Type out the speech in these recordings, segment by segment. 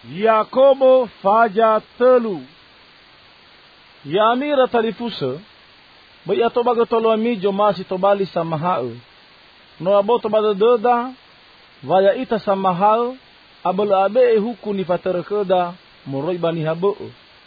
Yakobo faja telu. Ya amira talifusa. Bai ato baga tolo amijo masi tobali sa mahao. No aboto bada deda. Vaya ita sa mahao. Abel abe huku ni faterekeda. Moroi bani habo.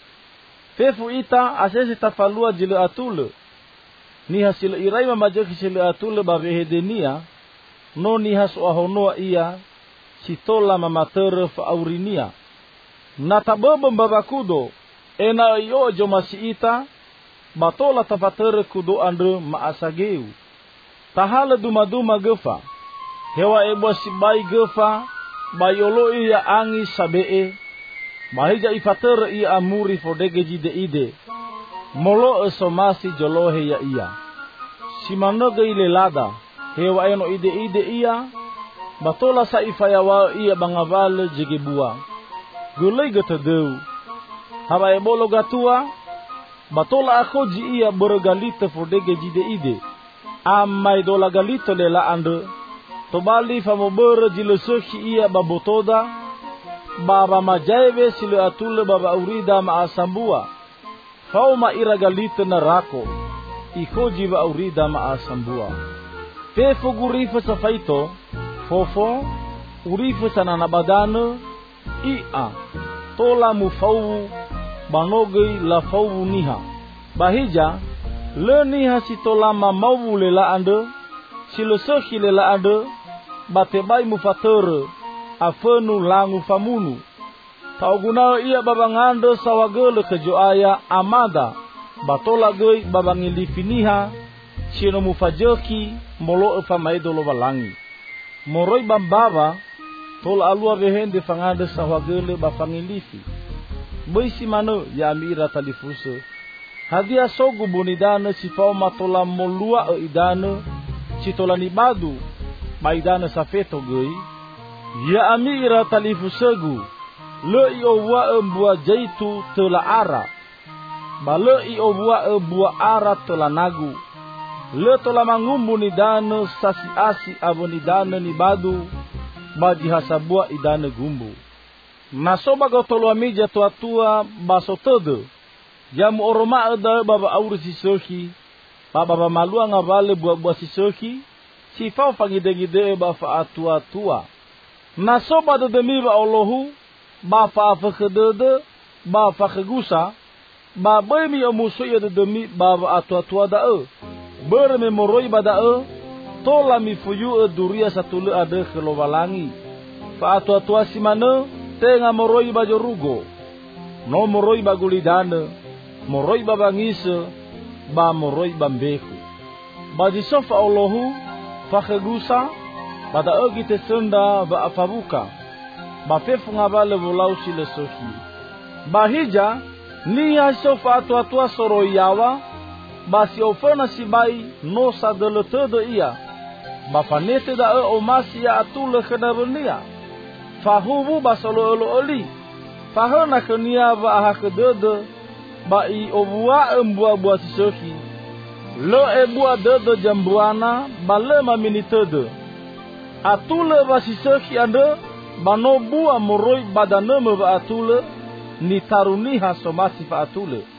Fefu ita asese tafalua jile atule. Ni hasil irai mamajaki sile atule babehedenia. No ni hasu ahonoa iya. Sitola mamatere fa aurinia. Natabobo mbabakudo. Ena iyo jomasi ita. Batola tafatere kudo andre maasageu. Tahala dumaduma gefa. Hewa ebwa sibai gefa. Bayolo iya angi sabee. Bahija ifatere iya amuri fodegeji de ide. Molo esomasi jolohe ya iya. Simanoge ile lada. Hewa eno ide iya. Batola sa ifayawa iya bangavale jegebua. Gulai gatadeu. Haba ebolo gatua. Batola akoji iya bergalite fodegeji de ide. Amai dola galito lela ande. Tobali famobere jilesoki iya babotoda. Baba majaive sile atule baba urida maasambua. Fauma iragalite narako. Ikoji ba urida maasambua. Pefo gurifa sa faito. Fofo. Urifa sa nanabadane. Ia. Tola mufau. Banogei la fau niha. Bahija. Le niha si tola mamau lela ande. Silesoki lela ande. Batebai mufatere. Afenu langu famunu. Taugunao iya babangando sawagele kejoaya amada. Batola gei babangilifiniha. Sino mufajoki molo efamaidolo balangi. Moroi bambaba. Tol alua behende fangande sawagele bafangilifi. Boisi mano ya amira talifuse. Hadia sogu bunidane sifao matola molua e idane. Sitola nibadu. Maidane safeto gei. Ya amira talifusegu. Le i owa mbua jaitu tela ara. Ba le i owa mbua ara tela nagu. Le tola mangumbu ni dane sasi asi abo ni dane ni badu. Ba jihasabua idane gumbu. Nasoba gotolo amija tua baso todo. Jamu oroma ada baba auri sisoki. Baba malua ngavale buah sisoki. Sifau fangide-gide ba fa atua. Nasoba de demi ba Allahu. Ba fa afkedede. Ba fa kegusa. Ba bemi omuso ya de demi ba atua da e. Berme moroi ba da e. Tola mi fuyu e duria satule ade kelowalangi. Fa atua simane. Tenga moroi ba jorugo. No moroi ba gulidane. Moroi ba bangise. Ba moroi ba mbeku. Ba disofa Allahu. Fa kegusa. Pada egi te senda ba afabuka. Ba fefu ngabale volau sile soki. Ba hija. Niya sofa atua soro yawa. Ba si ofena sibai. No sa deletede iya. Ba fanete da e omasi ya atule kedabernia. Fahubu ba solo oli. Fahona kenia ba ahakedede. Ba i obua mbua sisoki. Lo ebua dede jambuana. Ba le maminitede. Atule ba sisoki ande. Bano bua moroi badaneme ba atule. Ni taruniha somasi fa atule.